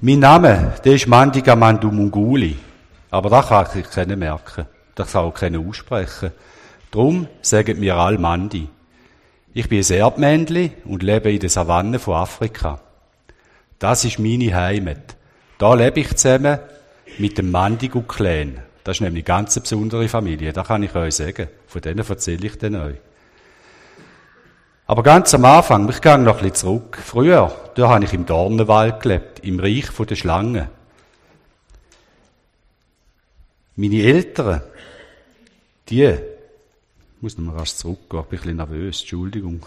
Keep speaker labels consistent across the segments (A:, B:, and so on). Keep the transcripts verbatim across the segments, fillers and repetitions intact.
A: Mein Name, der ist Mandiga Mandumunguli. Aber das kann sich keiner merken. Das kann auch keiner aussprechen. Darum sagen wir alle Mandi. Ich bin ein Erdmännli und lebe in der Savanne von Afrika. Das ist meine Heimat. Da lebe ich zusammen mit dem Mandigu-Clan. Das ist nämlich eine ganz besondere Familie, das kann ich euch sagen. Von denen erzähle ich dann euch. Aber ganz am Anfang, ich gehe noch ein bisschen zurück. Früher, da habe ich im Dornenwald gelebt, im Reich der Schlangen. Meine Eltern, die, ich muss noch mal rasch zurückgehen, ich bin ein bisschen nervös, Entschuldigung.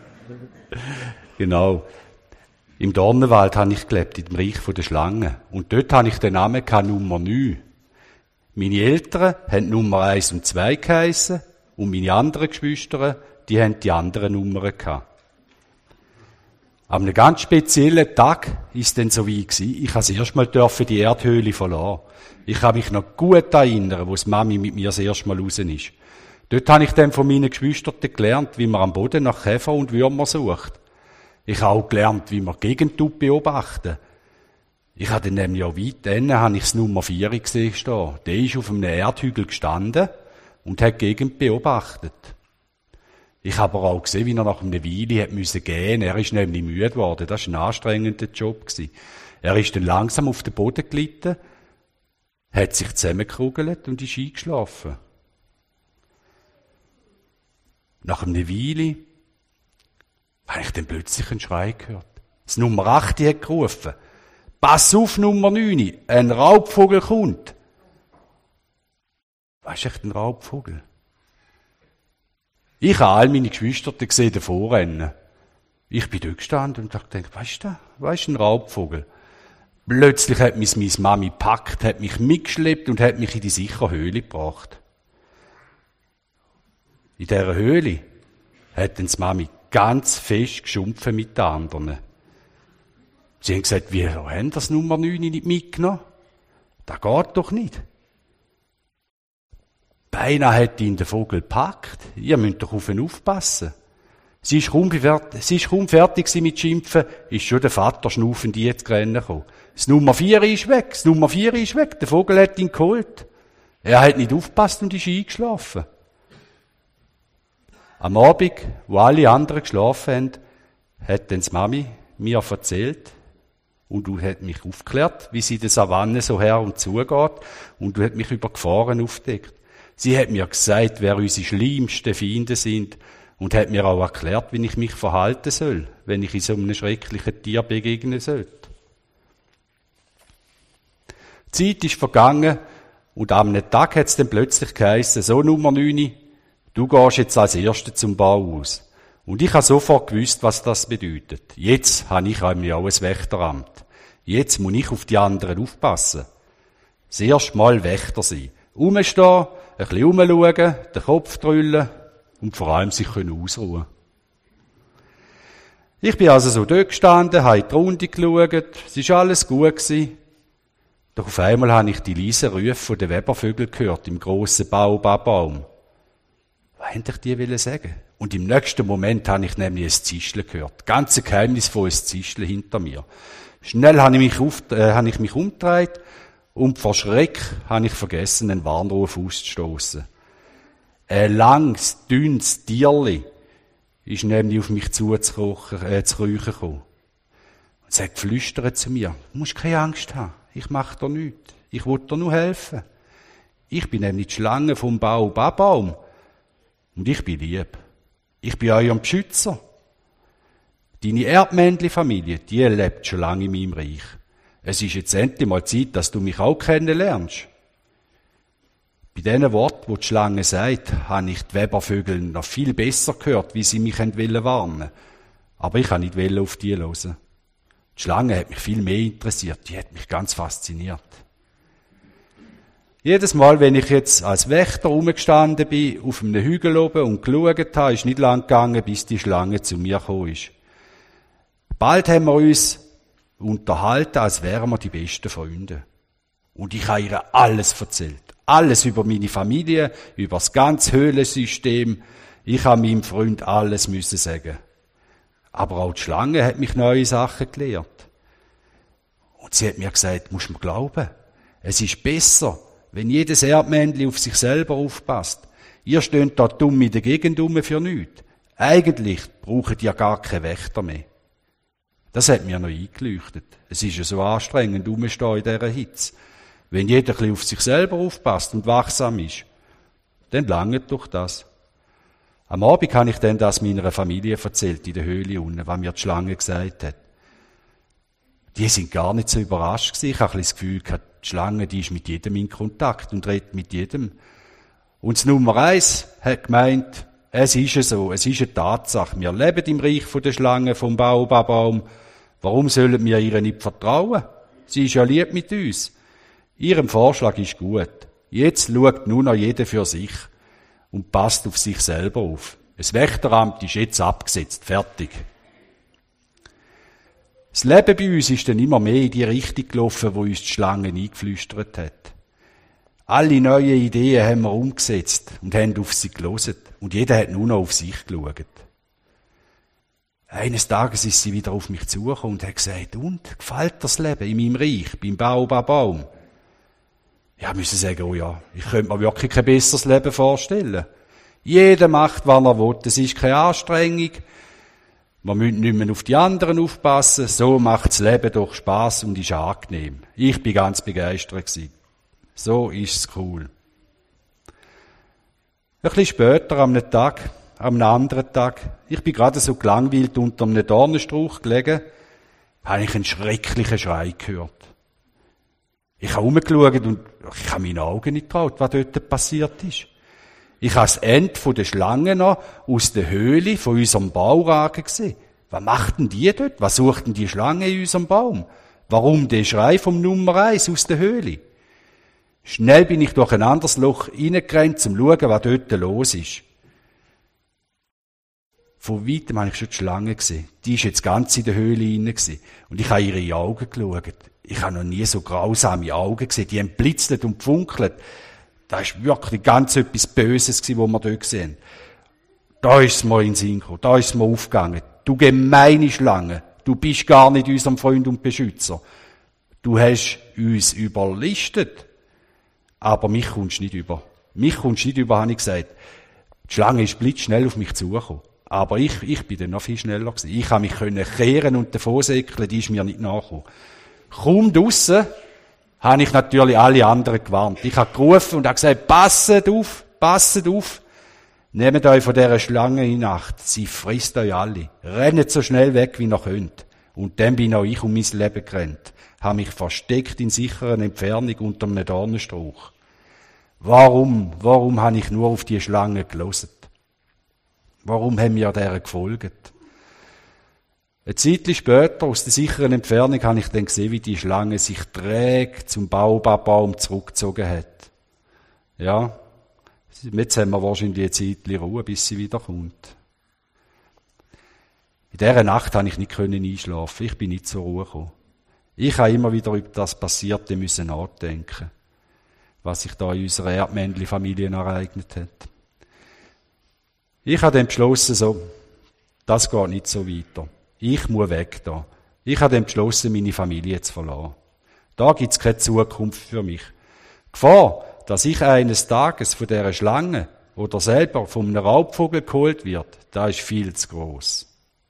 A: Genau. Im Dornenwald habe ich gelebt, im Reich der Schlangen. Und dort habe ich den Namen Nummer neun. Meine Eltern haben Nummer eins und zwei geheissen und meine anderen Geschwister, die haben die anderen Nummern gehabt. An einem ganz speziellen Tag war es dann so wie gewesen. Ich durfte das erste Mal die Erdhöhle verlassen. Ich kann mich noch gut erinnern, wo die Mami mit mir das erste Mal raus ist. Dort habe ich dann von meinen Geschwistern gelernt, wie man am Boden nach Käfer und Würmer sucht. Ich habe auch gelernt, wie man die Gegend beobachten. Ich habe dann nämlich auch weit hinten, habe ich das Nummer vier gesehen stehen. Der ist auf einem Erdhügel gestanden und hat die Gegend beobachtet. Ich habe aber auch gesehen, wie er nach einer Weile hat müssen gehen. Er ist nämlich müde geworden. Das war ein anstrengender Job gewesen. Er ist dann langsam auf den Boden gelitten, hat sich zusammengekugelt und ist eingeschlafen. Nach einer Weile habe ich dann plötzlich einen Schrei gehört. Das Nummer acht hat gerufen. Pass auf, Nummer neun, ein Raubvogel kommt. Was ist echt ein Raubvogel? Ich habe all meine Geschwister gesehen davor rennen. Ich bin dort gestanden und dachte, was ist das? Was ist ein Raubvogel? Plötzlich hat mich meine Mami gepackt, hat mich mitgeschleppt und hat mich in die sichere Höhle gebracht. In dieser Höhle hat dann die Mami ganz fest geschumpfen mit den anderen. Sie haben gesagt, wieso haben das Nummer neun nicht mitgenommen? Das geht doch nicht. Beinahe hat ihn der Vogel gepackt. Ihr müsst doch auf ihn aufpassen. Sie ist kaum fertig, sie ist kaum fertig mit Schimpfen, ist schon der Vater schnaufend jetzt rennen gekommen. Das Nummer vier ist weg, das Nummer vier ist weg, der Vogel hat ihn geholt. Er hat nicht aufgepasst und ist eingeschlafen. Am Abend, wo alle anderen geschlafen haben, hat dann die Mami mir erzählt und du hat mich aufgeklärt, wie sie in der Savanne so her und zu geht und du hat mich über Gefahren aufgedeckt. Sie hat mir gesagt, wer unsere schlimmsten Feinde sind und hat mir auch erklärt, wie ich mich verhalten soll, wenn ich in so einem schrecklichen Tier begegnen sollte. Die Zeit ist vergangen und am Tag hat es dann plötzlich geheissen, so Nummer neun, du gehst jetzt als Erster zum Bauhaus. Und ich habe sofort gewusst, was das bedeutet. Jetzt habe ich nämlich auch ein Wächteramt. Jetzt muss ich auf die anderen aufpassen. Das erste Mal Wächter sein. Rumstehen, ein bisschen rumschauen, den Kopf drüllen und vor allem sich ausruhen. Ich bin also so dort gestanden, habe in die Runde geschaut, es war alles gut gewesen. Doch auf einmal habe ich die leisen Rufe der Webervögel gehört, im grossen Baobabbaum. Was wollte ich dir sagen? Und im nächsten Moment habe ich nämlich ein Zischeln gehört. Ganz geheimnisvolles Zischeln hinter mir. Schnell habe ich mich, auf, äh, habe ich mich umgedreht und vor Schreck habe ich vergessen, einen Warnruf auszustoßen. Ein langes, dünnes Tierli ist nämlich auf mich zuzukriechen äh, zu gekommen. Und es hat geflüstert zu mir, du musst keine Angst haben, ich mache dir nichts, ich will dir nur helfen. Ich bin nämlich die Schlange vom Baobabbaum und ich bin lieb. Ich bin euer Beschützer. Deine Erdmännli-Familie, die lebt schon lange in meinem Reich. Es ist jetzt endlich mal Zeit, dass du mich auch kennenlernst. Bei diesen Worten, die die Schlange sagt, habe ich die Webervögel noch viel besser gehört, wie sie mich warnen wollten. Aber ich wollte nicht auf die hören. Die Schlange hat mich viel mehr interessiert, die hat mich ganz fasziniert. Jedes Mal, wenn ich jetzt als Wächter rumgestanden bin, auf einem Hügel oben und geschaut habe, ist nicht lang gegangen, bis die Schlange zu mir gekommen ist. Bald haben wir uns unterhalten, als wären wir die besten Freunde. Und ich habe ihr alles erzählt. Alles über meine Familie, über das ganze Höhlensystem. Ich habe meinem Freund alles müssen sagen. Aber auch die Schlange hat mich neue Sachen gelehrt. Und sie hat mir gesagt, musst du mir glauben, es ist besser, wenn jedes Erdmännli auf sich selber aufpasst. Ihr steht da dumm in der Gegend rum für nichts. Eigentlich braucht ihr gar keine Wächter mehr. Das hat mir noch eingeleuchtet. Es ist ja so anstrengend, rumzustehen in dieser Hitze. Wenn jeder ein bisschen auf sich selber aufpasst und wachsam ist, dann langt doch das. Am Abend habe ich dann das meiner Familie erzählt, in der Höhle unten, was mir die Schlange gesagt hat. Die sind gar nicht so überrascht gewesen. Ich habe ein bisschen das Gefühl gehabt, die Schlange, die ist mit jedem in Kontakt und redet mit jedem. Und das Nummer eins hat gemeint, es ist so, es ist eine Tatsache. Wir leben im Reich der Schlange, vom Baobabbaum. Warum sollen wir ihr nicht vertrauen? Sie ist ja lieb mit uns. Ihrem Vorschlag ist gut. Jetzt schaut nur noch jeder für sich und passt auf sich selber auf. Das Wächteramt ist jetzt abgesetzt, fertig. Das Leben bei uns ist dann immer mehr in die Richtung gelaufen, wo uns die Schlange eingeflüstert hat. Alle neuen Ideen haben wir umgesetzt und haben auf sie gehört. Und jeder hat nur noch auf sich geschaut. Eines Tages ist sie wieder auf mich zugekommen und hat gesagt, und, gefällt dir das Leben in meinem Reich, beim Baobabbaum? Ja, müssen sagen, oh ja, ich könnte mir wirklich kein besseres Leben vorstellen. Jeder macht, was er will. Es ist keine Anstrengung. Man muss nicht mehr auf die anderen aufpassen. So macht das Leben doch Spass und ist angenehm. Ich bin ganz begeistert gewesen. So ist es cool. Ein bisschen später, am Tag, am anderen Tag, ich bin gerade so gelangweilt unter einem Dornenstrauch gelegen, habe ich einen schrecklichen Schrei gehört. Ich habe rumgeschaut und ich habe meinen Augen nicht getraut, was dort passiert ist. Ich habe das Ende der Schlange noch aus der Höhle von unserem Bauragen gesehen. Was machten die dort? Was suchten die Schlange in unserem Baum? Warum der Schrei vom Nummer eins aus der Höhle? Schnell bin ich durch ein anderes Loch reingerannt, um zu schauen, was dort los ist. Von weitem habe ich schon die Schlange gesehen. Die ist jetzt ganz in der Höhle hinein gewesen. Und ich habe ihre Augen geschaut. Ich habe noch nie so grausame Augen gesehen. Die haben blitzelt und gefunkelt. Da ist wirklich ganz etwas Böses gewesen, was wir dort sehen. Da ist es mir in den Sinn gekommen. Da ist es mir aufgegangen. Du gemeine Schlange. Du bist gar nicht unserem Freund und Beschützer. Du hast uns überlistet. Aber mich kommst du nicht über. Mich kommst du nicht über, habe ich gesagt. Die Schlange ist blitzschnell auf mich zugekommen. Aber ich, ich bin dann noch viel schneller gewesen. Ich habe mich können kehren und davon säckeln, die ist mir nicht nachgekommen. Kaum draussen habe ich natürlich alle anderen gewarnt. Ich habe gerufen und habe gesagt, passet auf, passet auf. Nehmt euch von dieser Schlange in Acht. Sie frisst euch alle. Rennt so schnell weg, wie ihr könnt. Und dann bin auch ich um mein Leben gerannt. Habe mich versteckt in sicherer Entfernung unter einem Dornenstrauch. Warum, warum habe ich nur auf die Schlange gelesen? Warum haben wir dieser gefolgt? Eine Zeit später, aus der sicheren Entfernung, habe ich dann gesehen, wie die Schlange sich träge zum Baobabbaum zurückgezogen hat. Ja, jetzt haben wir wahrscheinlich eine Zeit Ruhe, bis sie wieder kommt. In dieser Nacht konnte ich nicht einschlafen. Ich bin nicht zur Ruhe gekommen. Ich habe immer wieder über das Passierte müssen nachdenken, was sich da in unserer Erdmännli-Familie ereignet hat. Ich habe dann beschlossen, so, das geht nicht so weiter. Ich muss weg da. Ich habe dann beschlossen, meine Familie zu verlassen. Da gibt es keine Zukunft für mich. Die Gefahr, dass ich eines Tages von dieser Schlange oder selber von einem Raubvogel geholt wird, da ist viel zu gross.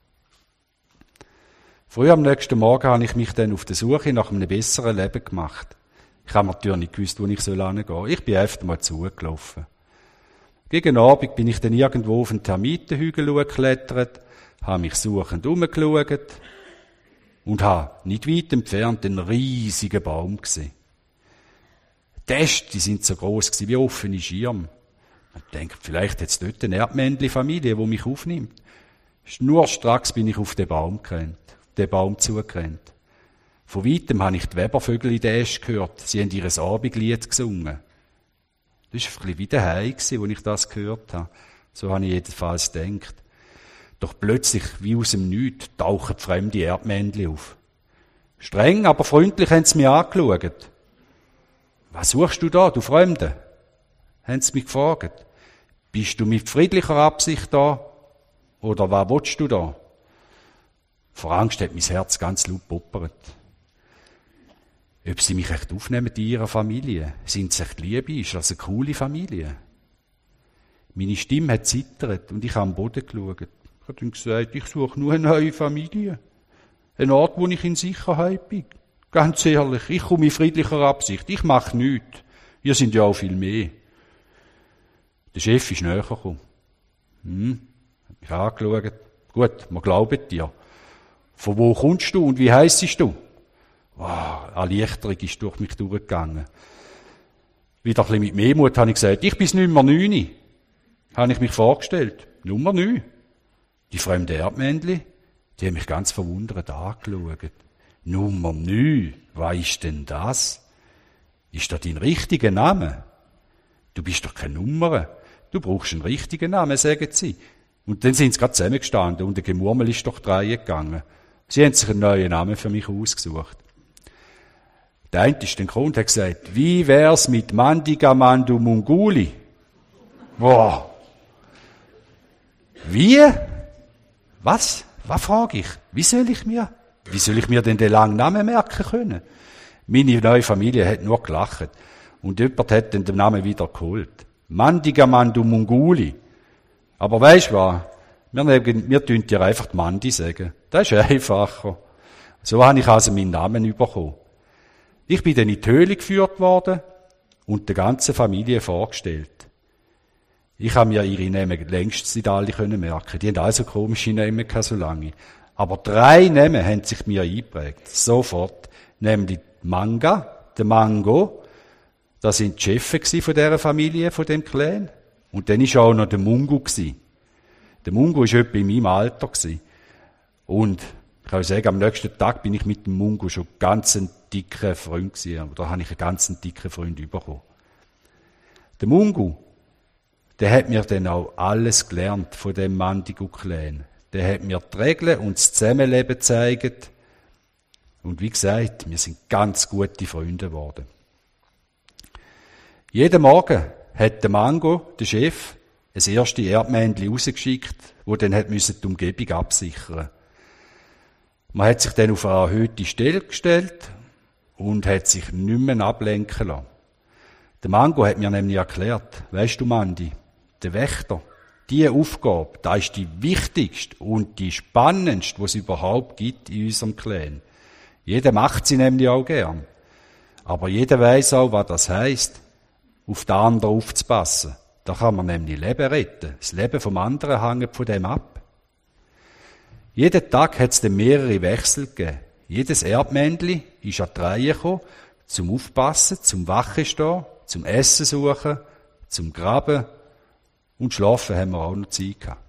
A: Früh am nächsten Morgen habe ich mich dann auf der Suche nach einem besseren Leben gemacht. Ich habe natürlich nicht gewusst, wo ich hingehen soll. Ich bin einfach mal zugelaufen. Gegen Abend bin ich dann irgendwo auf einen Termitenhügel geklettert, habe mich suchend umgeschaut und habe nicht weit entfernt einen riesigen Baum gesehen. Die Äste, die sind so gross gewesen wie offene Schirme. Man denkt, vielleicht hat es dort eine Erdmännli-Familie, die mich aufnimmt. Schnurstracks bin ich auf den Baum gerannt, auf den Baum zugerannt. Von weitem habe ich die Webervögel in den Ästen gehört. Sie haben ihr Abendlied gesungen. Das war ein bisschen wie daheim, als ich das gehört habe. So habe ich jedenfalls gedacht. Doch plötzlich, wie aus dem Nichts, tauchen fremde Erdmännchen auf. Streng, aber freundlich haben sie mich angeschaut. Was suchst du da, du Fremde? Haben sie mich gefragt. Bist du mit friedlicher Absicht da? Oder was willst du da? Vor Angst hat mein Herz ganz laut gepoppert. ob sie mich echt aufnehmen in ihrer Familie. Sind sie echt lieb? Ist das eine coole Familie? Meine Stimme hat zittert und ich habe am Boden geschaut. Ich habe dann gesagt, ich suche nur eine neue Familie. Ein Ort, wo ich in Sicherheit bin. Ganz ehrlich, ich komme in friedlicher Absicht. Ich mache nichts. Ihr sind ja auch viel mehr. Der Chef ist näher gekommen. Hm, hat mich angeschaut. Gut, wir glauben dir. Von wo kommst du und wie heissest du? Wow, Erleichterung ist durch mich durchgegangen. Wieder ein bisschen mit Mehmut habe ich gesagt, ich bin Nummer neun. Habe ich mich vorgestellt. Nummer neun. Die fremde Erdmännli, die haben mich ganz verwundert angeschaut. Nummer neun, was ist denn das? Ist das dein richtiger Name? Du bist doch keine Nummer. Du brauchst einen richtigen Namen, sagen sie. Und dann sind sie gerade zusammengestanden und der Gemurmel ist durch die Reihe gegangen. Sie haben sich einen neuen Namen für mich ausgesucht. Der eine ist dann gekommen und hat gesagt, wie wär's mit Mandigamandu Munguli? Wow. Wie? Was? Was frage ich? Wie soll ich mir? Wie soll ich mir denn den langen Namen merken können? Meine neue Familie hat nur gelacht. Und jemand hat dann den Namen wieder geholt. Mandigamandu Munguli. Aber weisst du was? Wir, nehmen, wir tun dir einfach die Mandi sagen. Das ist einfacher. So habe ich also meinen Namen bekommen. Ich bin dann in die Höhle geführt worden und der ganzen Familie vorgestellt. Ich habe mir ihre Namen längst nicht alle merken. Die haben also komische Namen gehabt, so lange. Aber drei Namen haben sich mir eingeprägt. Sofort. Nämlich Manga, der Mango. Das sind die Chefs von dieser Familie, von dem Clan. Und dann war auch noch der Mungu. Der Mungu war etwa in meinem Alter. Und ich kann sagen, am nächsten Tag bin ich mit dem Mungu schon ganz ein dicker Freund gewesen. Oder habe ich einen ganz dicken Freund bekommen. Der Mungu, der hat mir dann auch alles gelernt von dem Mandigu-Clan. Der hat mir die Regeln und das Zusammenleben gezeigt. Und wie gesagt, wir sind ganz gute Freunde geworden. Jeden Morgen hat der Mango, der Chef, das erste Erdmännchen rausgeschickt, wo dann hat müssen die Umgebung absichern. Man hat sich dann auf eine erhöhte Stelle gestellt und hat sich nicht mehr ablenken lassen. Der Mango hat mir nämlich erklärt, weisst du, Mandi, der Wächter, diese Aufgabe, das ist die wichtigste und die spannendste, die es überhaupt gibt in unserem Clan. Jeder macht sie nämlich auch gern. Aber jeder weiß auch, was das heisst, auf den anderen aufzupassen. Da kann man nämlich Leben retten. Das Leben vom anderen hängt von dem ab. Jeden Tag hat es dann mehrere Wechsel gegeben. Jedes Erdmännli ist an die Reihe gekommen, zum Aufpassen, zum Wachen stehen, zum Essen suchen, zum Graben und schlafen haben wir auch noch Zeit gehabt.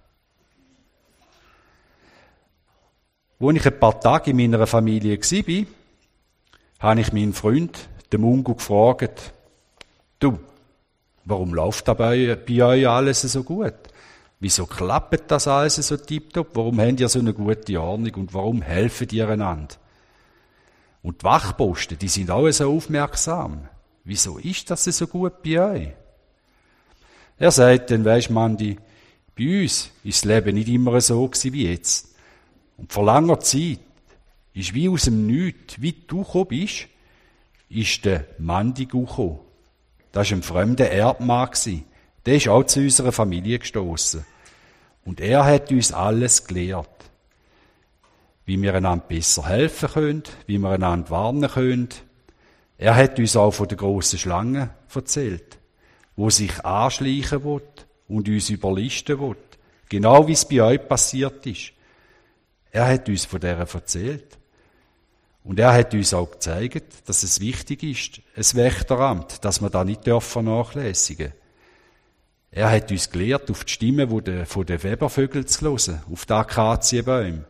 A: Als ich ein paar Tage in meiner Familie war, habe ich meinen Freund, den Mungu, gefragt, du, warum läuft da bei, bei euch alles so gut? Wieso klappt das alles so tiptop? Warum habt ihr so eine gute Ordnung und warum helfen ihr einander? Und die Wachposten, die sind auch so aufmerksam. Wieso ist das so gut bei euch? Er sagt dann, weisst Mandi, bei uns ist das Leben nicht immer so gewesen wie jetzt. Und vor langer Zeit ist wie aus dem Nichts, wie du gekommen bist, ist der Mandigu gekommen. Das war ein fremder Erbmann. Der ist auch zu unserer Familie gestossen. Und er hat uns alles gelehrt. Wie wir einander besser helfen können, wie wir einander warnen können. Er hat uns auch von der grossen Schlange erzählt, wo sich anschleichen will und uns überlisten will. Genau wie es bei euch passiert ist. Er hat uns von der erzählt. Und er hat uns auch gezeigt, dass es wichtig ist, ein Wächteramt, dass wir da nicht vernachlässigen dürfen. Er hat uns gelehrt, auf die Stimme von den Webervögeln zu hören, auf die Akazienbäume.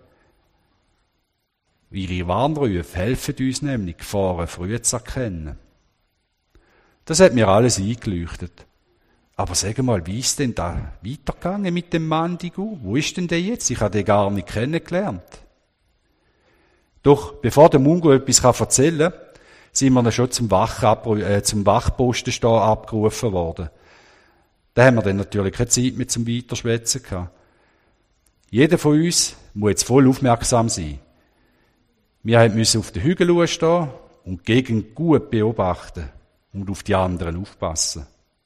A: Ihre Warnrufe helfen uns nämlich, Gefahren früh zu erkennen. Das hat mir alles eingeleuchtet. Aber sag mal, wie ist denn da weitergegangen mit dem Mandigu? Wo ist denn der jetzt? Ich habe den gar nicht kennengelernt. Doch bevor der Mungu etwas erzählen kann, sind wir dann schon zum, Wach, äh, zum Wachposten stehen abgerufen worden. Da haben wir dann natürlich keine Zeit mehr zum Weiterschwätzen gehabt. Jeder von uns muss jetzt voll aufmerksam sein. Wir mussten auf den Hügel stehen und die Gegend gut beobachten und auf die anderen aufpassen.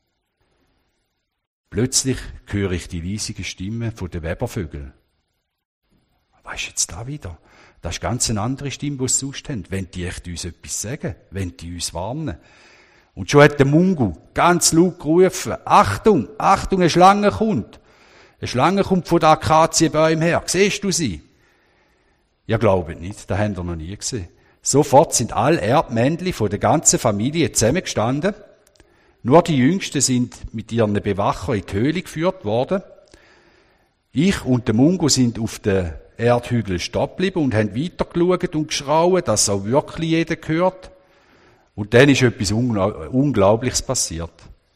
A: Plötzlich höre ich die leisige Stimme von den Webervögeln. Was ist jetzt da wieder? Das ist ganz eine andere Stimme, die sie sonst haben. Wenn die echt uns etwas sagen, wenn die uns warnen. Und schon hat der Mungu ganz laut gerufen, Achtung, Achtung, eine Schlange kommt. Eine Schlange kommt von den Akazienbäumen her. Siehst du sie? Ja, glaubt nicht, das haben wir noch nie gesehen. Sofort sind alle Erbmännchen von der ganzen Familie zusammengestanden. Nur die Jüngsten sind mit ihren Bewachern in die Höhle geführt worden. Ich und der Mungu sind auf den Erdhügel stehen geblieben und haben weitergeschaut und geschrauen, dass auch wirklich jeder gehört. Und dann ist etwas Unglaubliches passiert.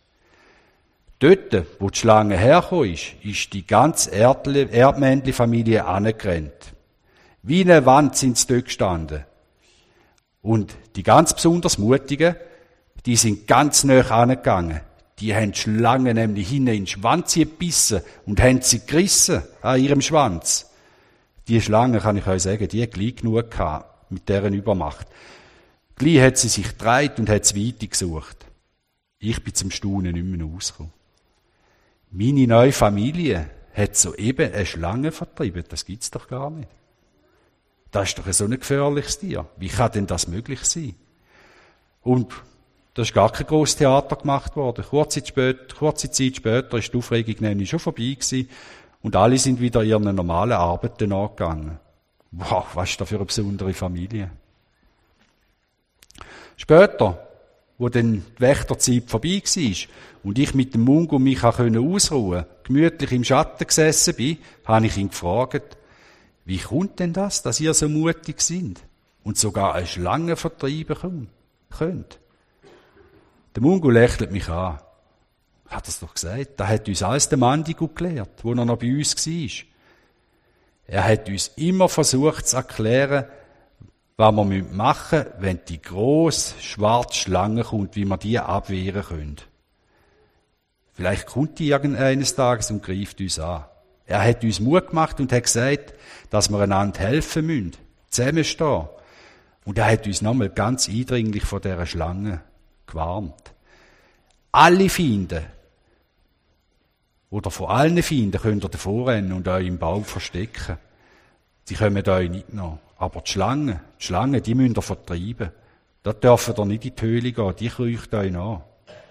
A: Dort, wo die Schlange hergekommen ist, ist die ganze Erdmännchen-Familie angerannt. Wie eine Wand sind sie dort gestanden. Und die ganz besonders Mutigen, die sind ganz nahe angegangen. Die haben die Schlange nämlich hinten in den Schwanz gebissen und haben sie gerissen an ihrem Schwanz. Die Schlange, kann ich euch sagen, die hat gleich genug gehabt mit deren Übermacht. Gleich hat sie sich gedreht und hat es weiter gesucht. Ich bin zum Staunen nicht mehr rausgekommen. Meine neue Familie hat soeben eine Schlange vertrieben. Das gibt's doch gar nicht. Das ist doch so ein gefährliches Tier. Wie kann denn das möglich sein? Und da ist gar kein grosses Theater gemacht worden. Kurze Zeit später, kurze Zeit später ist die Aufregung nämlich schon vorbei gewesen und alle sind wieder ihren normalen Arbeiten nachgegangen. Wow, was ist das für eine besondere Familie? Später, wo dann die Wächterzeit vorbei war und ich mit dem Mungu mich ausruhen konnte, gemütlich im Schatten gesessen bin, habe ich ihn gefragt, wie kommt denn das, dass ihr so mutig sind und sogar eine Schlange vertreiben könnt? Der Mungu lächelt mich an. Hat er es doch gesagt? Da hat uns alles der Mandigu gelehrt, wo er noch bei uns war. Er hat uns immer versucht zu erklären, was wir machen müssen, wenn die grosse, schwarze Schlange kommt, wie wir die abwehren können. Vielleicht kommt die irgendeines Tages und greift uns an. Er hat uns Mut gemacht und hat gesagt, dass wir einander helfen müssen, zusammenstehen. Und er hat uns nochmal ganz eindringlich vor dieser Schlange gewarnt. Alle Feinde, oder vor allen Feinden könnt ihr davor rennen und euch im Baum verstecken. Die kommen euch nicht nach. Aber die Schlangen, die Schlangen, die müsst ihr vertreiben. Da dürfen ihr nicht in die Höhle gehen, die kriechen euch nach.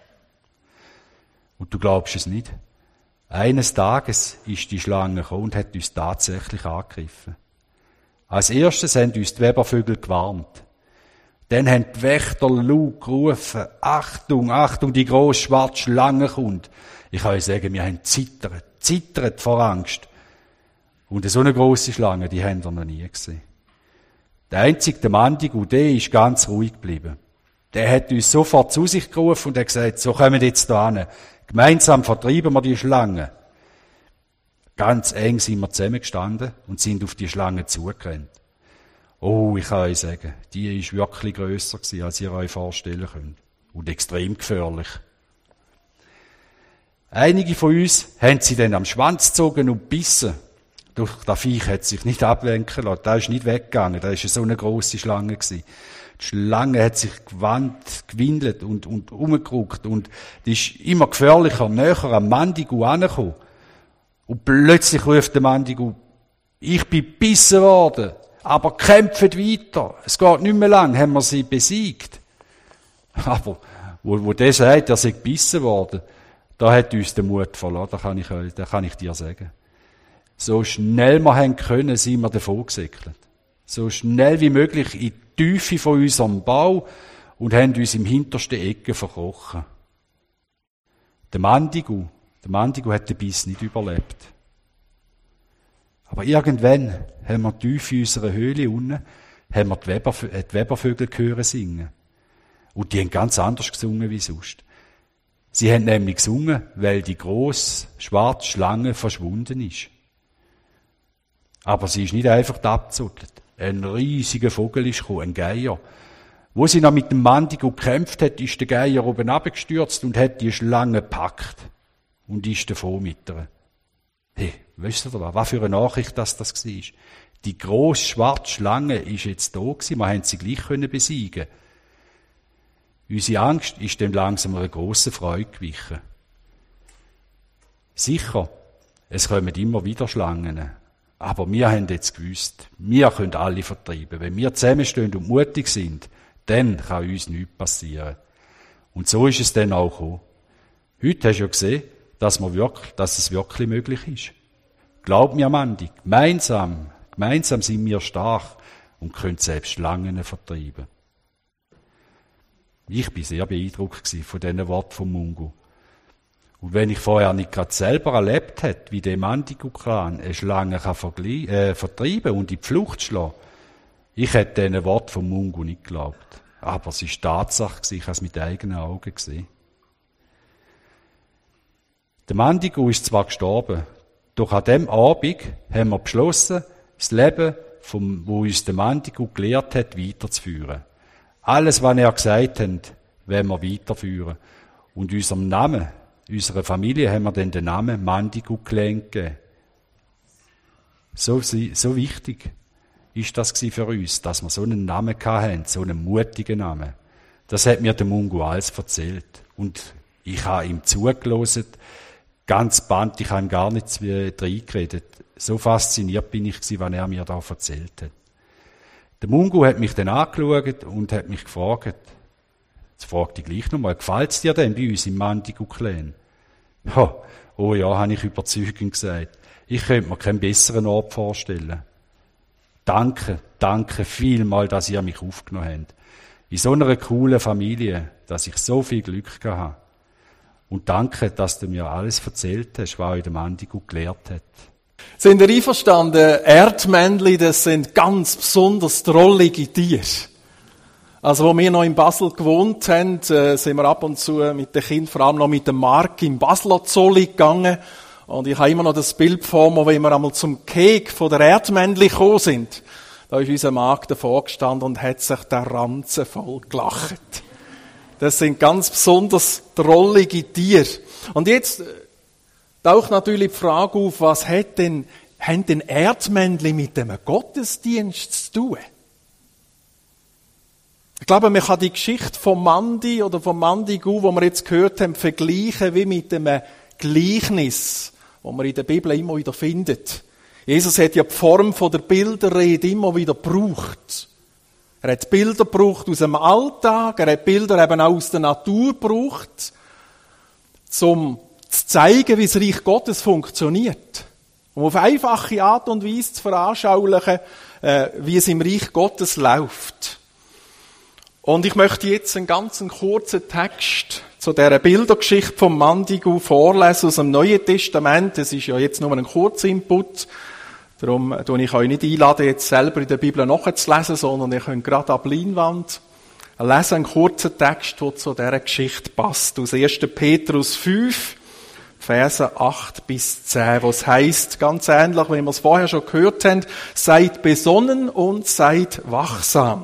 A: Und du glaubst es nicht. Eines Tages ist die Schlange gekommen und hat uns tatsächlich angegriffen. Als erstes haben uns die Webervögel gewarnt. Dann haben die Wächter laut gerufen, Achtung, Achtung, die grosse schwarze Schlange kommt. Ich kann euch sagen, wir haben zittert, zittert vor Angst. Und so eine grosse Schlange, die haben wir noch nie gesehen. Der einzige, der Mandigu, der ist ganz ruhig geblieben. Der hat uns sofort zu sich gerufen und hat gesagt, so kommen wir jetzt da hin. Gemeinsam vertreiben wir die Schlange. Ganz eng sind wir zusammengestanden und sind auf die Schlange zugerannt. Oh, ich kann euch sagen, die ist wirklich grösser gewesen, als ihr euch vorstellen könnt. Und extrem gefährlich. Einige von uns haben sie dann am Schwanz gezogen und gebissen. Doch das Viech hat sich nicht ablenken lassen. Da ist nicht weggegangen. Da war so eine grosse Schlange gewesen. Die Schlange hat sich gewandt, gewindelt und, und umgeguckt und die ist immer gefährlicher, näher am Mandigu angekommen. Und plötzlich ruft der Mandigu, ich bin gebissen worden, aber kämpft weiter. Es geht nicht mehr lang, haben wir sie besiegt. Aber, wo, wo der sagt, er sei gebissen worden, da hat uns der Mut verloren, da kann ich, da kann ich dir sagen. So schnell wir haben können, sind wir davon gesäckelt. So schnell wie möglich in die Tiefe von unserem Bau und haben uns im hintersten Ecke verkrochen. Der Mandigu, der Mandigu hat den Biss nicht überlebt. Aber irgendwann haben wir tief in unserer Höhle unten, haben wir die, Weber, die Webervögel hören singen. Und die haben ganz anders gesungen wie sonst. Sie haben nämlich gesungen, weil die grosse, schwarze Schlange verschwunden ist. Aber sie ist nicht einfach abgezottelt. Ein riesiger Vogel ist gekommen, ein Geier. Wo sie noch mit dem Mandigu gekämpft hat, ist der Geier oben abgestürzt und hat die Schlange gepackt. Und ist davon mit ihr. Hey, wisst ihr was? Was für eine Nachricht das das war? Die grosse schwarze Schlange ist jetzt da gewesen. Wir haben sie gleich können besiegen. Unsere Angst ist dem langsam einer grossen Freude gewichen. Sicher, es kommen immer wieder Schlangen. Aber wir haben jetzt gewusst, wir können alle vertreiben. Wenn wir zusammenstehen und mutig sind, dann kann uns nichts passieren. Und so ist es dann auch gekommen. Heute hast du ja gesehen, dass, wir wirklich, dass es wirklich möglich ist. Glaub mir, Mandi, gemeinsam, gemeinsam sind wir stark und können selbst Schlangen vertreiben. Ich war sehr beeindruckt von diesen Worten von Mungo. Und wenn ich vorher nicht gerade selber erlebt hätte, wie der Mandigo-Clan eine Schlange kann vergle- äh, vertreiben und in die Flucht schlagen, ich hätte diesen Wort von Mungo nicht geglaubt. Aber es ist Tatsache, ich habe es mit eigenen Augen gesehen. Der Mandigo ist zwar gestorben, doch an dem Abend haben wir beschlossen, das Leben, vom, wo uns der Mandigo gelehrt hat, weiterzuführen. Alles, was er gesagt hat, wollen wir weiterführen. Und unserem Namen, unserer Familie, haben wir dann den Namen Mandigo-Clan gegeben. So, so wichtig ist das für uns, dass wir so einen Namen hatten, so einen mutigen Namen. Das hat mir der Mungo alles erzählt. Und ich habe ihm zugelassen, ganz band, ich habe gar nichts reingeredet. So fasziniert bin ich gewesen, was er mir da erzählt hat. Der Mungo hat mich dann angeschaut und hat mich gefragt, jetzt fragte ich gleich nochmal, gefällt es dir denn bei uns im Mandigo-Clan? Ja, oh ja, habe ich überzeugend gesagt. Ich könnte mir keinen besseren Ort vorstellen. Danke, danke vielmal, dass ihr mich aufgenommen habt. In so einer coolen Familie, dass ich so viel Glück gehabt habe. Und danke, dass du mir alles erzählt hast, was euch der Mandigo gelehrt hat.
B: Sind ihr einverstanden? Erdmännli, das sind ganz besonders drollige Tiere. Also, wo wir noch in Basel gewohnt haben, äh, sind wir ab und zu mit den Kindern, vor allem noch mit dem Mark, im Basler Zolli gegangen. Und ich habe immer noch das Bild vor mir, wenn wir einmal zum Keg von der Erdmännli gekommen sind. Da ist unser Mark davor gestanden und hat sich der Ranzen voll gelacht. Das sind ganz besonders drollige Tiere. Und jetzt taucht natürlich die Frage auf, was hat denn, haben denn Erdmännli mit dem Gottesdienst zu tun? Ich glaube, man kann die Geschichte vom Mandi oder vom Mandigo, wo wir jetzt gehört haben, vergleichen wie mit einem Gleichnis, das man in der Bibel immer wieder findet. Jesus hat ja die Form von der Bilderrede immer wieder gebraucht. Er hat Bilder gebraucht aus dem Alltag, er hat Bilder eben auch aus der Natur gebraucht, um zu zeigen, wie das Reich Gottes funktioniert. Um auf einfache Art und Weise zu veranschaulichen, wie es im Reich Gottes läuft. Und ich möchte jetzt einen ganz kurzen Text zu dieser Bildergeschichte vom Mandigo vorlesen aus dem Neuen Testament. Das ist ja jetzt nur ein kurzer Input. Darum tue ich euch nicht einladen, jetzt selber in der Bibel nachzulesen, sondern ihr könnt gerade ab Leinwand lesen, einen kurzen Text, der zu dieser Geschichte passt. Aus erster Petrus fünf, Verse acht bis zehn, was heisst, ganz ähnlich, wie wir es vorher schon gehört haben, seid besonnen und seid wachsam.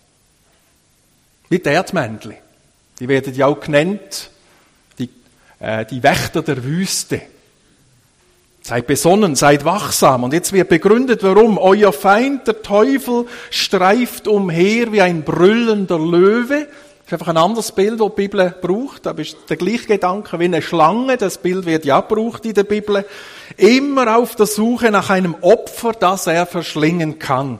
B: Wie die Erdmännli. Die werden ja auch genannt, die, äh, die Wächter der Wüste. Seid besonnen, seid wachsam. Und jetzt wird begründet, warum. Euer Feind, der Teufel, streift umher wie ein brüllender Löwe. Das ist einfach ein anderes Bild, das die Bibel braucht. Aber ist der gleiche Gedanke wie eine Schlange. Das Bild wird ja gebraucht in der Bibel. Immer auf der Suche nach einem Opfer, das er verschlingen kann.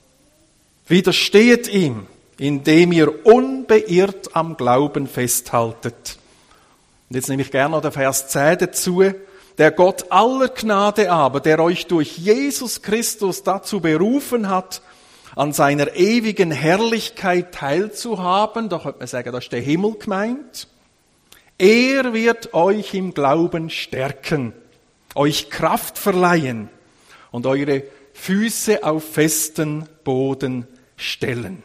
B: Widersteht ihm, indem ihr unbeirrt am Glauben festhaltet. Und jetzt nehme ich gerne noch den Vers zehn dazu. Der Gott aller Gnade aber, der euch durch Jesus Christus dazu berufen hat, an seiner ewigen Herrlichkeit teilzuhaben, da könnte man sagen, das ist der Himmel gemeint, er wird euch im Glauben stärken, euch Kraft verleihen und eure Füße auf festen Boden stellen.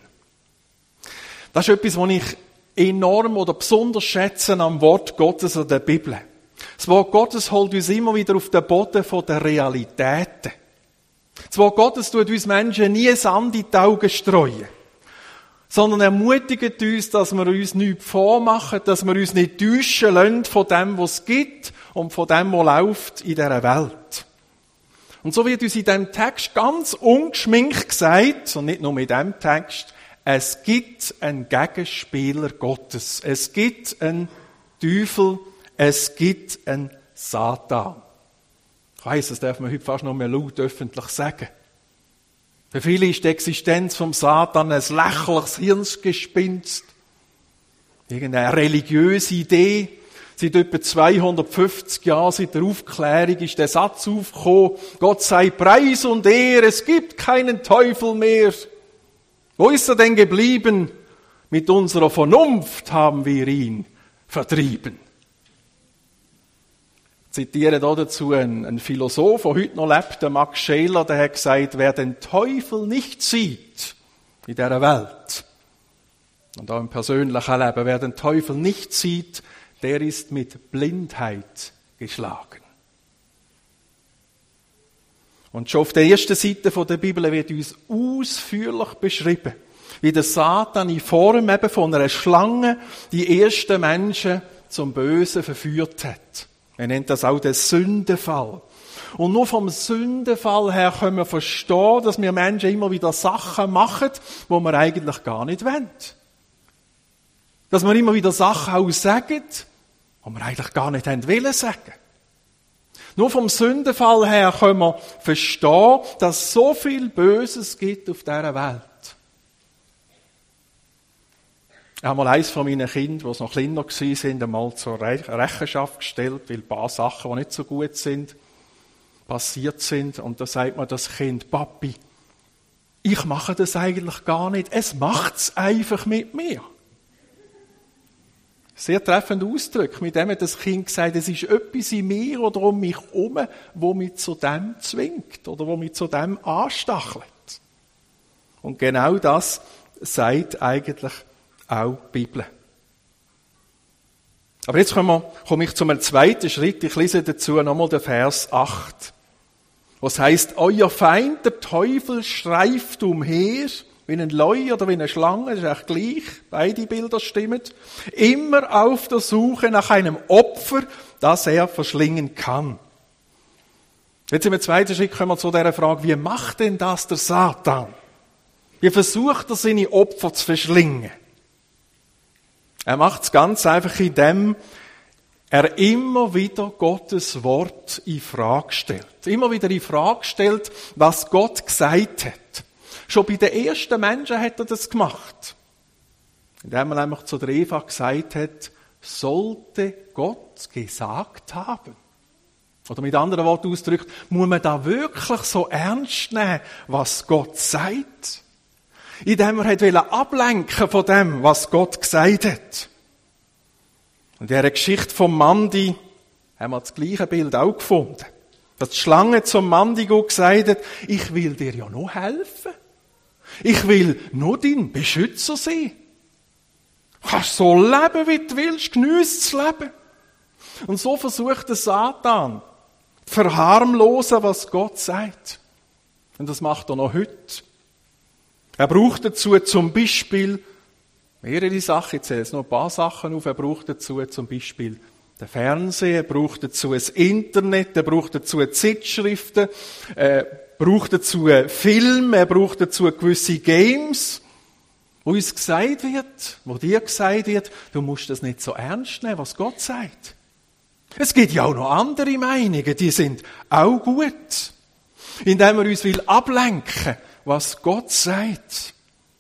B: Das ist etwas, was ich enorm oder besonders schätze am Wort Gottes oder der Bibel. Das Wort Gottes holt uns immer wieder auf den Boden der Realitäten. Das Wort Gottes tut uns Menschen nie Sand in die Augen streuen, sondern ermutigt uns, dass wir uns nichts vormachen, dass wir uns nicht täuschen lassen von dem, was es gibt und von dem, was läuft in dieser Welt. Und so wird uns in diesem Text ganz ungeschminkt gesagt, und nicht nur mit diesem Text, Es gibt einen Gegenspieler Gottes. Es gibt einen Teufel. Es gibt einen Satan. Ich weiss, das darf man heute fast noch mehr laut öffentlich sagen. Für viele ist die Existenz vom Satan ein lächerliches Hirngespinst. Irgendeine religiöse Idee. Seit etwa zweihundertfünfzig Jahren, seit der Aufklärung, ist der Satz aufgekommen, Gott sei Preis und Ehre, es gibt keinen Teufel mehr. Wo ist er denn geblieben? Mit unserer Vernunft haben wir ihn vertrieben. Ich zitiere dazu einen, einen Philosoph, der heute noch lebt, der Max Scheler, der hat gesagt, wer den Teufel nicht sieht in dieser Welt, und auch im persönlichen Leben, wer den Teufel nicht sieht, der ist mit Blindheit geschlagen. Und schon auf der ersten Seite der Bibel wird uns ausführlich beschrieben, wie der Satan in Form eben von einer Schlange die ersten Menschen zum Bösen verführt hat. Er nennt das auch den Sündenfall. Und nur vom Sündenfall her können wir verstehen, dass wir Menschen immer wieder Sachen machen, die wir eigentlich gar nicht wollen. Dass wir immer wieder Sachen auch sagen, die wir eigentlich gar nicht wollen sagen. Nur vom Sündenfall her können wir verstehen, dass es so viel Böses gibt auf dieser Welt. Ich habe mal eines von meinen Kindern, die noch kleiner waren, einmal zur Rechenschaft gestellt, weil ein paar Sachen, die nicht so gut sind, passiert sind. Und da sagt mir das Kind, Papi, ich mache das eigentlich gar nicht, es macht es einfach mit mir. Sehr treffend Ausdruck. Mit dem hat das Kind gesagt, es ist etwas in mir oder um mich herum, wo mich zu dem zwingt oder wo mich zu dem anstachelt. Und genau das sagt eigentlich auch die Bibel. Aber jetzt komme ich zu einem zweiten Schritt. Ich lese dazu nochmal den Vers acht. Was heißt, euer Feind, der Teufel, streift umher, wie ein Leu oder wie eine Schlange, das ist echt gleich, beide Bilder stimmen, immer auf der Suche nach einem Opfer, das er verschlingen kann. Jetzt im zweiten Schritt kommen wir zu dieser Frage, wie macht denn das der Satan? Wie versucht er, seine Opfer zu verschlingen? Er macht es ganz einfach, indem er immer wieder Gottes Wort in Frage stellt. Immer wieder in Frage stellt, was Gott gesagt hat. Schon bei den ersten Menschen hat er das gemacht. Indem er nämlich zu der Eva gesagt hat, sollte Gott gesagt haben. Oder mit anderen Worten ausgedrückt, muss man da wirklich so ernst nehmen, was Gott sagt? Indem er wollte ablenken von dem, was Gott gesagt hat. Und in dieser Geschichte vom Mandi haben wir das gleiche Bild auch gefunden. Dass die Schlange zum Mandi gesagt hat, ich will dir ja nur helfen. Ich will nur dein Beschützer sein. Du kannst so leben, wie du willst, geniesse das Leben. Und so versucht der Satan zu verharmlosen, was Gott sagt. Und das macht er noch heute. Er braucht dazu zum Beispiel mehrere Sachen, ich zähle jetzt noch ein paar Sachen auf, er braucht dazu zum Beispiel den Fernseher, er braucht dazu das Internet, er braucht dazu Zeitschriften, er braucht dazu Filme, er braucht dazu gewisse Games, wo uns gesagt wird, wo dir gesagt wird, du musst das nicht so ernst nehmen, was Gott sagt. Es gibt ja auch noch andere Meinungen, die sind auch gut. Indem er uns will ablenken, was Gott sagt.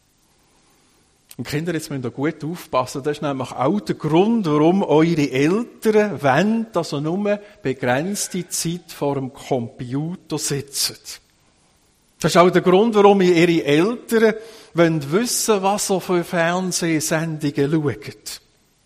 B: Und Kinder, jetzt müsst ihr gut aufpassen, das ist nämlich auch der Grund, warum eure Eltern wollen, dass ihr nur begrenzte Zeit vor dem Computer sitzen. Das ist auch der Grund, warum ihre Eltern wollen wissen, was ihr für Fernsehsendungen schaut.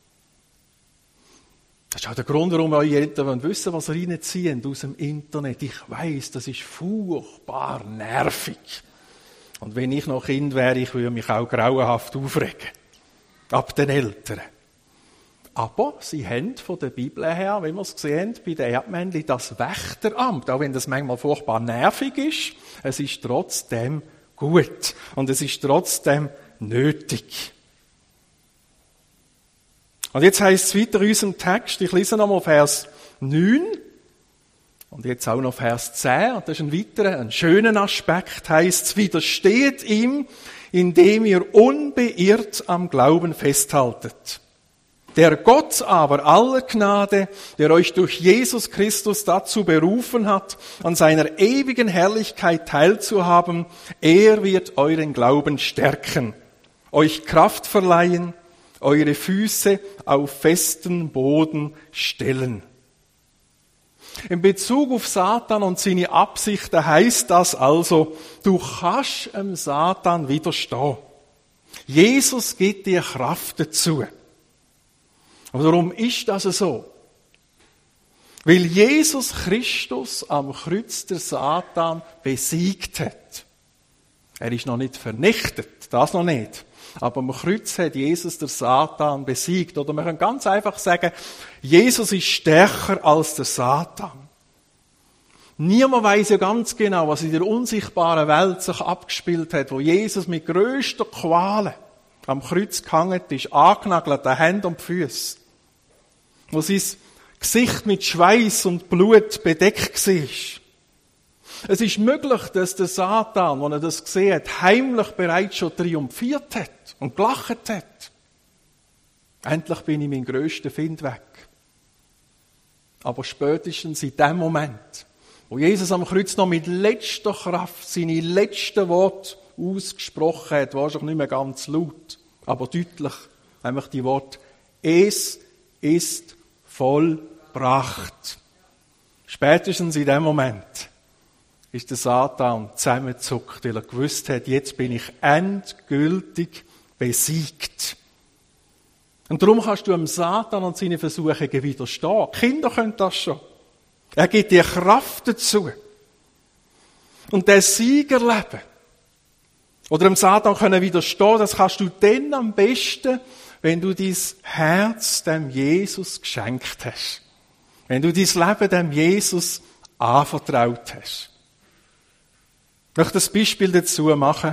B: Das ist auch der Grund, warum eure Eltern wollen wissen, was ihr reinziehen aus dem Internet. Ich weiss, das ist furchtbar nervig. Und wenn ich noch Kind wäre, ich würde mich auch grauenhaft aufregen. Ab den Eltern. Aber sie haben von der Bibel her, wie wir es gesehen haben, bei den Erdmännchen das Wächteramt. Auch wenn das manchmal furchtbar nervig ist, es ist trotzdem gut. Und es ist trotzdem nötig. Und jetzt heisst es weiter in unserem Text, ich lese nochmal Vers neun. Und jetzt auch noch Vers zehn, und das ist ein weiterer, ein schöner Aspekt, heisst es, widersteht ihm, indem ihr unbeirrt am Glauben festhaltet. Der Gott aber aller Gnade, der euch durch Jesus Christus dazu berufen hat, an seiner ewigen Herrlichkeit teilzuhaben, er wird euren Glauben stärken, euch Kraft verleihen, eure Füße auf festen Boden stellen. In Bezug auf Satan und seine Absichten heißt das also, du kannst dem Satan widerstehen. Jesus gibt dir Kraft dazu. Aber warum ist das so? Weil Jesus Christus am Kreuz der Satan besiegt hat. Er ist noch nicht vernichtet, das noch nicht. Aber am Kreuz hat Jesus der Satan besiegt. Oder man kann ganz einfach sagen, Jesus ist stärker als der Satan. Niemand weiß ja ganz genau, was in der unsichtbaren Welt sich abgespielt hat, wo Jesus mit grösster Qualen am Kreuz gehangen ist, angenagelt an Hände und Füße. Wo sein Gesicht mit Schweiß und Blut bedeckt war. Es ist möglich, dass der Satan, als er das gesehen hat, heimlich bereits schon triumphiert hat und gelacht hat. Endlich bin ich mein grösster Find weg. Aber spätestens in dem Moment, wo Jesus am Kreuz noch mit letzter Kraft seine letzten Worte ausgesprochen hat, wahrscheinlich nicht mehr ganz laut, aber deutlich, nämlich die Worte, es ist vollbracht. Spätestens in dem Moment ist der Satan zusammengezuckt, weil er gewusst hat, jetzt bin ich endgültig besiegt. Und darum kannst du dem Satan und seinen Versuchungen widerstehen. Kinder können das schon. Er gibt dir Kraft dazu. Und den Sieg erleben, oder dem Satan können widerstehen, das kannst du dann am besten, wenn du dein Herz dem Jesus geschenkt hast. Wenn du dein Leben dem Jesus anvertraut hast. Ich möchte ein Beispiel dazu machen.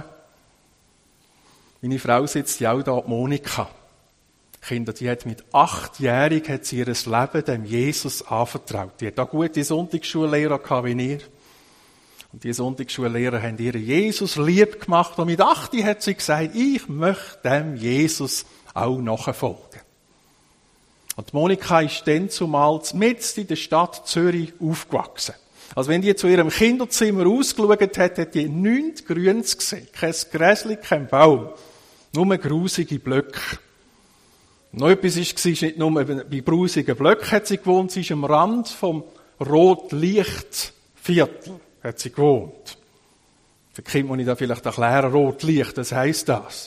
B: Meine Frau sitzt ja auch da, Monika. Kinder, die hat mit achtjährig hat sie ihr Leben dem Jesus anvertraut. Die hat auch gute Sonntagsschullehrer gehabt wie ihr. Und die Sonntagsschullehrer haben ihre Jesus lieb gemacht. Und mit acht hat sie gesagt, ich möchte dem Jesus auch nachfolgen. Und Monika ist dann zumal mitten in der Stadt Zürich aufgewachsen. Also wenn die zu ihrem Kinderzimmer ausgeschaut hat, hat die nichts Grünes gesehen. Kein Gräsli, kein Baum. Nur grusige Blöcke. Noch etwas war, nicht nur bei grusigen Blöcken hat sie gewohnt, sie ist am Rand vom Rotlichtviertel hat sie gewohnt. Für die Kinder muss ich da vielleicht erklären, Rotlicht, das heisst das.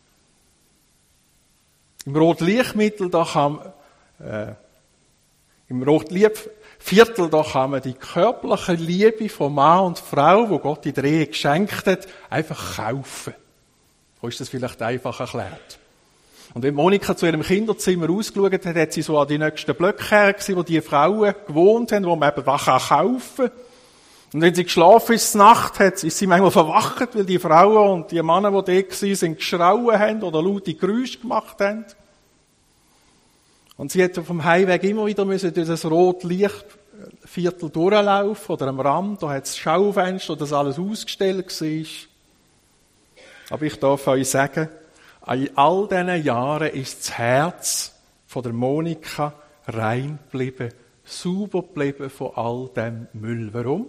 B: Im Rotlichtmittel, da kann, äh, im Rotlichtviertel, da kann man die körperliche Liebe von Mann und Frau, wo Gott in der Ehe geschenkt hat, einfach kaufen. So ist das vielleicht einfach erklärt. Und wenn Monika zu ihrem Kinderzimmer ausgeschaut hat, hat sie so an die nächsten Blöcke hergesehen, wo die Frauen gewohnt haben, wo man eben was kaufen kann. Und wenn sie geschlafen ist, Nacht hat, ist sie manchmal verwacht, weil die Frauen und die Männer, die dort waren, geschrauen haben oder laute Geräusche gemacht haben. Und sie hat auf dem Heimweg immer wieder müssen durch das Rotlichtviertel durchlaufen oder am Rand, da hat es Schaufenster, wo das alles ausgestellt war. Aber ich darf euch sagen, in all diesen Jahren ist das Herz von der Monika rein geblieben, sauber geblieben von all dem Müll. Warum?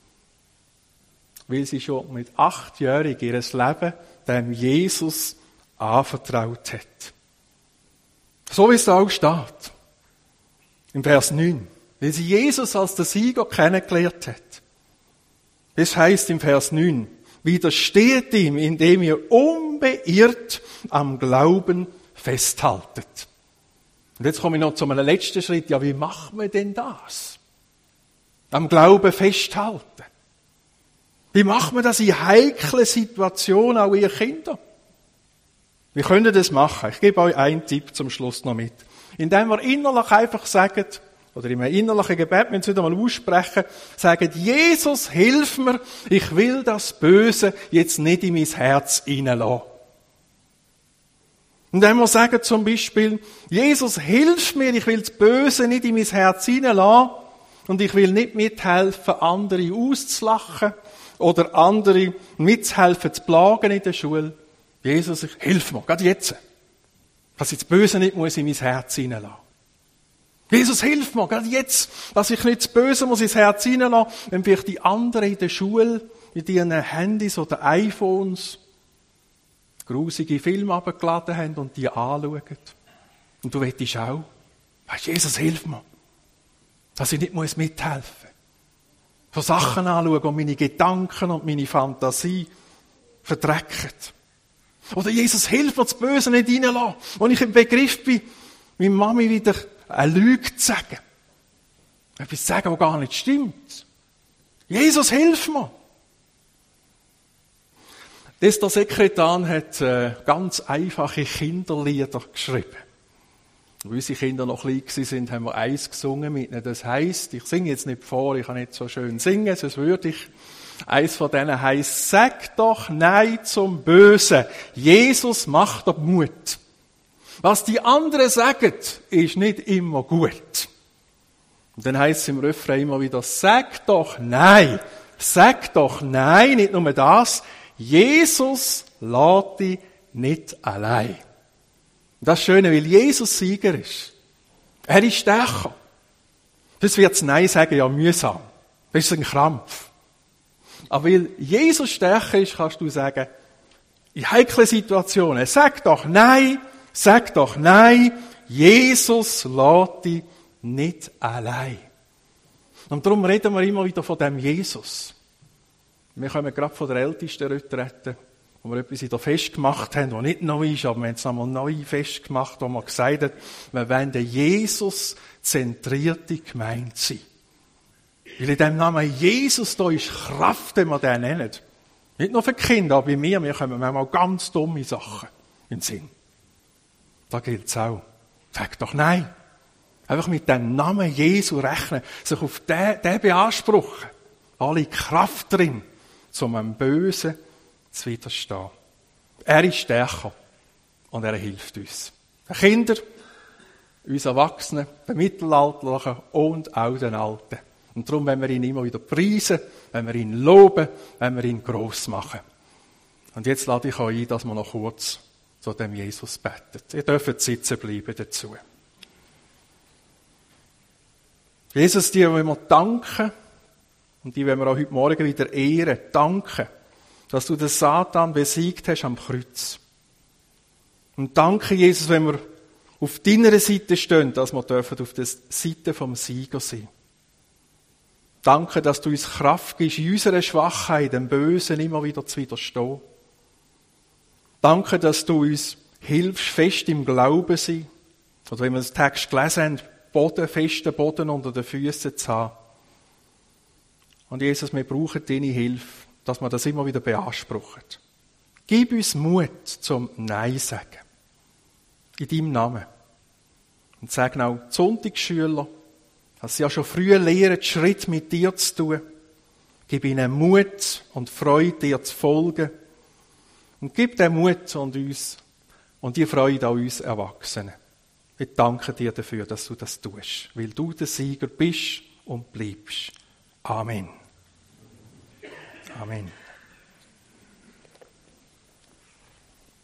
B: Weil sie schon mit achtjährig ihr Leben dem Jesus anvertraut hat. So wie es da auch steht. Im Vers neun. Weil sie Jesus als den Sieger kennengelernt hat. Das heisst im Vers neun, widersteht ihm, indem ihr unbeirrt am Glauben festhaltet. Und jetzt komme ich noch zu einem letzten Schritt. Ja, wie macht man denn das? Am Glauben festhalten. Wie macht man das in heiklen Situationen, auch ihr Kinder? Wie könnt ihr das machen? Ich gebe euch einen Tipp zum Schluss noch mit. Indem wir innerlich einfach sagen, oder in einem innerlichen Gebet, wenn Sie wieder mal aussprechen, sagen, Jesus, hilf mir, ich will das Böse jetzt nicht in mein Herz hineinlassen. Und wenn wir sagen zum Beispiel, Jesus, hilf mir, ich will das Böse nicht in mein Herz hineinlassen und ich will nicht mithelfen, andere auszulachen oder andere mitzuhelfen zu plagen in der Schule, Jesus, hilf mir, gerade jetzt. Dass ich das Böse nicht muss in mein Herz hineinlassen. Jesus, hilf mir, gerade jetzt, dass ich nicht das Böse muss ins Herz hineinlassen, wenn vielleicht die anderen in der Schule mit ihren Handys oder iPhones grusige Filme abgeladen haben und die anschauen. Und du willst auch, weißt, Jesus, hilf mir, dass ich nicht muss mithelfen muss. So Sachen anschauen und meine Gedanken und meine Fantasie verdrecken. Oder Jesus, hilf mir, das Böse nicht reinlassen. Und ich im Begriff bin, meine Mami wieder eine Lüge zu sagen. Etwas zu sagen, was gar nicht stimmt. Jesus, hilf mir. Der Sekretan hat äh, ganz einfache Kinderlieder geschrieben. Als unsere Kinder noch klein waren, haben wir eins gesungen mit ihnen. Das heisst, ich singe jetzt nicht vor, ich kann nicht so schön singen, sonst würde ich. Eins von denen heisst, sag doch Nein zum Bösen. Jesus macht doch Mut. Was die anderen sagen, ist nicht immer gut. Und dann heisst es im Refrain immer wieder, sag doch Nein. Sag doch Nein, nicht nur das. Jesus lässt dich nicht allein. Das Schöne, weil Jesus Sieger ist. Er ist stärker. Das wird das Nein sagen ja mühsam. Das ist ein Krampf. Aber weil Jesus stärker ist, kannst du sagen, in heiklen Situationen, sag doch Nein, sag doch Nein, Jesus lässt dich nicht allein. Und darum reden wir immer wieder von dem Jesus. Wir kommen gerade von der ältesten Retrette, wo wir etwas wieder festgemacht haben, was nicht neu ist, aber wir haben es nochmal neu festgemacht, wo wir gesagt haben, wir wollen eine Jesus-zentrierte Gemeinde sein. Weil in dem Namen Jesus da ist Kraft, den wir den nennen. Nicht nur für die Kinder, aber bei mir, wir kommen manchmal ganz dumme Sachen in den Sinn. Da gilt es auch. Sag doch Nein. Einfach mit dem Namen Jesu rechnen, sich auf den, den beanspruchen. Alle Kraft drin, um dem Bösen zu widerstehen. Er ist stärker und er hilft uns. Den Kindern, uns Erwachsenen, den Mittelalterlichen und auch den Alten. Und darum wollen wir ihn immer wieder preisen, wenn wir ihn loben, wenn wir ihn gross machen. Und jetzt lade ich euch ein, dass wir noch kurz zu dem Jesus beten. Ihr dürft sitzen bleiben dazu. Jesus, dir wollen wir danken und die wollen wir auch heute Morgen wieder ehren. Danke, dass du den Satan besiegt hast am Kreuz. Und danke, Jesus, wenn wir auf deiner Seite stehen, dass wir dürfen auf der Seite vom Sieger sein. Danke, dass du uns Kraft gibst, in unserer Schwachheit, dem Bösen immer wieder zu widerstehen. Danke, dass du uns hilfst, fest im Glauben zu sein. Oder wenn wir den Text gelesen haben, Boden, festen Boden unter den Füßen zu haben. Und Jesus, wir brauchen deine Hilfe, dass wir das immer wieder beanspruchen. Gib uns Mut zum Nein sagen. In deinem Namen. Und sag auch die Sonntagsschüler, dass sie ja schon früh lernen, Schritt mit dir zu tun. Gib ihnen Mut und Freude, dir zu folgen. Und gib den Mut an uns und die Freude an uns Erwachsenen. Ich danke dir dafür, dass du das tust, weil du der Sieger bist und bleibst. Amen. Amen.